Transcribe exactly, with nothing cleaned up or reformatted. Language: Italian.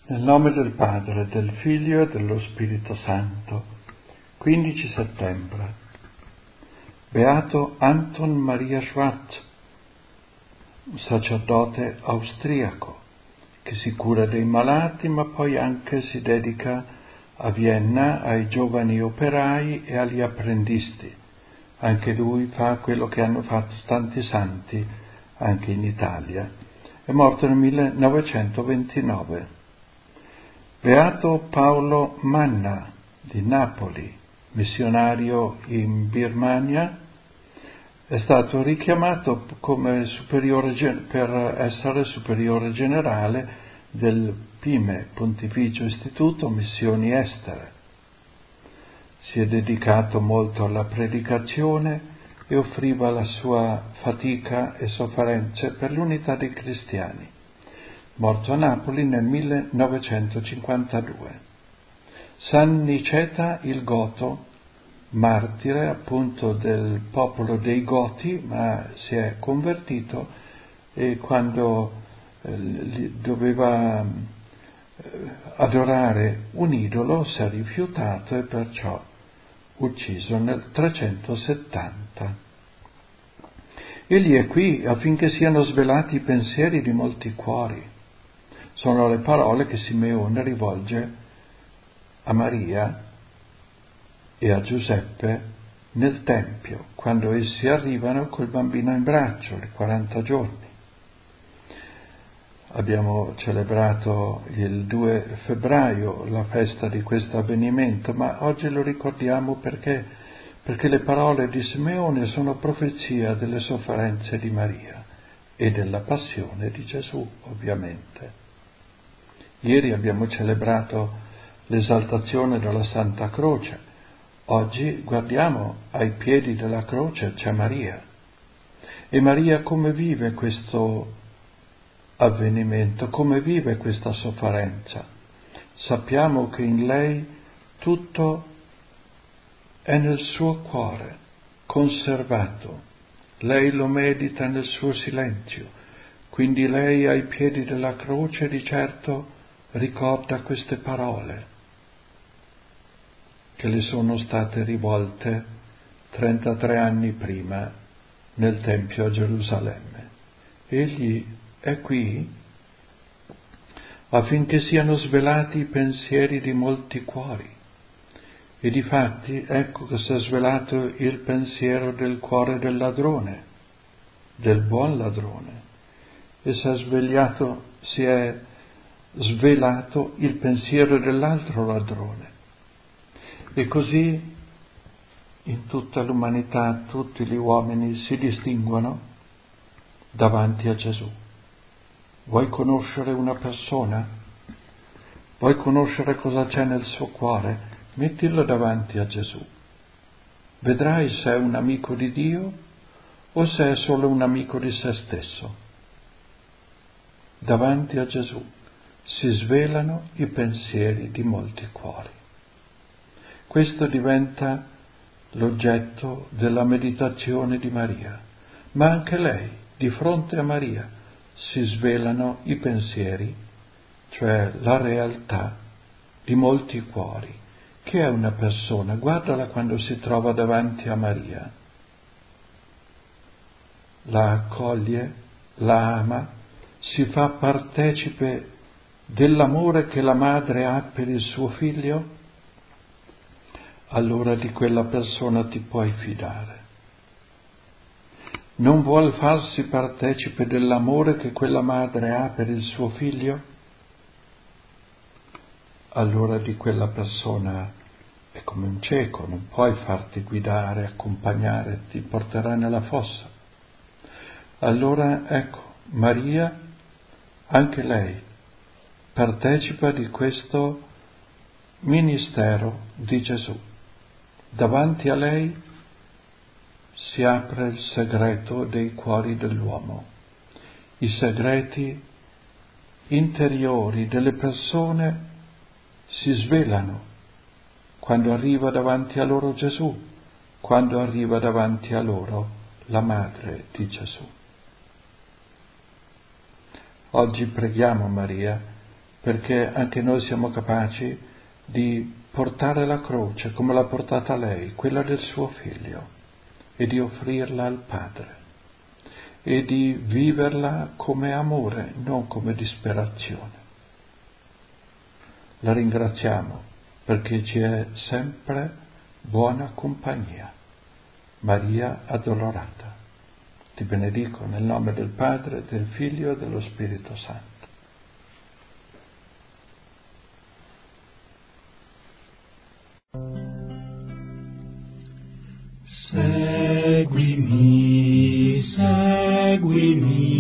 Nel nome del Padre, del Figlio e dello Spirito Santo. quindici settembre. Beato Anton Maria Schwarz, un sacerdote austriaco che si cura dei malati, ma poi anche si dedica a Vienna ai giovani operai e agli apprendisti. Anche lui fa quello che hanno fatto tanti santi anche in Italia. È morto nel millenovecentoventinove. Beato Paolo Manna di Napoli, missionario in Birmania, è stato richiamato come superiore, per essere superiore generale del P I M E, Pontificio Istituto Missioni Estere. Si è dedicato molto alla predicazione e offriva la sua fatica e sofferenze per l'unità dei cristiani. Morto a Napoli nel millenovecentocinquantadue. San Niceta il Goto, martire appunto del popolo dei Goti, ma si è convertito e quando eh, doveva eh, adorare un idolo si è rifiutato e perciò ucciso nel trecentosettanta. Egli è qui affinché siano svelati i pensieri di molti cuori. Sono le parole che Simeone rivolge a Maria e a Giuseppe nel Tempio, quando essi arrivano col bambino in braccio, i quaranta giorni. Abbiamo celebrato il due febbraio la festa di questo avvenimento, ma oggi lo ricordiamo perché, perché le parole di Simeone sono profezia delle sofferenze di Maria e della passione di Gesù, ovviamente. Ieri abbiamo celebrato l'esaltazione della Santa Croce. Oggi guardiamo ai piedi della croce c'è Maria. E Maria come vive questo avvenimento, come vive questa sofferenza? Sappiamo che in lei tutto è nel suo cuore, conservato. Lei lo medita nel suo silenzio. Quindi lei ai piedi della croce di certo ricorda queste parole che le sono state rivolte trentatré anni prima nel Tempio a Gerusalemme. Egli è qui affinché siano svelati i pensieri di molti cuori. E difatti ecco che si è svelato il pensiero del cuore del ladrone, del buon ladrone, e si è svegliato, si è svelato il pensiero dell'altro ladrone. E così in tutta l'umanità tutti gli uomini si distinguono davanti a Gesù. Vuoi conoscere una persona? Vuoi conoscere cosa c'è nel suo cuore? Mettilo davanti a Gesù. Vedrai se è un amico di Dio o se è solo un amico di se stesso. Davanti a Gesù si svelano i pensieri di molti cuori. Questo diventa l'oggetto della meditazione di Maria, ma anche lei, di fronte a Maria, si svelano i pensieri, cioè la realtà di molti cuori. Che è una persona? Guardala quando si trova davanti a Maria. La accoglie, la ama, si fa partecipe dell'amore che la madre ha per il suo figlio? Allora di quella persona ti puoi fidare. Non vuol farsi partecipe dell'amore che quella madre ha per il suo figlio? Allora di quella persona è come un cieco, non puoi farti guidare, accompagnare, ti porterà nella fossa. Allora ecco, Maria, anche lei, partecipa di questo ministero di Gesù. Davanti a lei si apre il segreto dei cuori dell'uomo, i segreti interiori delle persone si svelano quando arriva davanti a loro Gesù, quando arriva davanti a loro la madre di Gesù. Oggi preghiamo Maria perché anche noi siamo capaci di portare la croce come l'ha portata lei, quella del suo figlio, e di offrirla al Padre, e di viverla come amore, non come disperazione. La ringraziamo perché ci è sempre buona compagnia. Maria Addolorata. Ti benedico nel nome del Padre, del Figlio e dello Spirito Santo. Seguimi, seguimi.